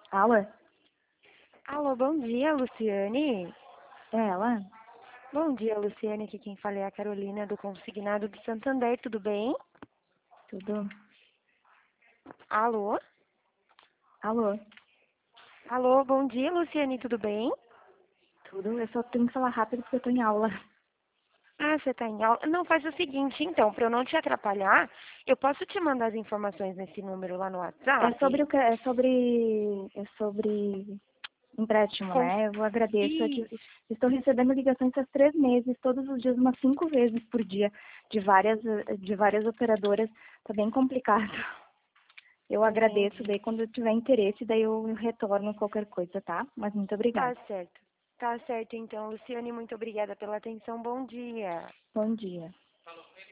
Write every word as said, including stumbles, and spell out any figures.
Alô? Alô, bom dia, Luciane. É ela? Bom dia, Luciane. Aqui quem fala é a Carolina do Consignado do Santander, tudo bem? Tudo? Alô? Alô? Alô, bom dia, Luciane, tudo bem? Tudo? Eu só tenho que falar rápido porque eu tô em aula. Ah, você está em aula? Não, faz o seguinte, então, para eu não te atrapalhar, eu posso te mandar as informações nesse número lá no É sobre WhatsApp? o que? É sobre. É sobre empréstimo, Com... né? Eu agradeço. É que Isso. estou recebendo ligações há três meses, todos os dias, umas cinco vezes por dia, de várias, de várias operadoras. Tá bem complicado. Eu agradeço, Entendi. daí quando eu tiver interesse, daí eu retorno qualquer coisa, tá? Mas muito obrigada. Tá certo. Tá certo, então, Luciane, muito obrigada pela atenção. Bom dia. Bom dia.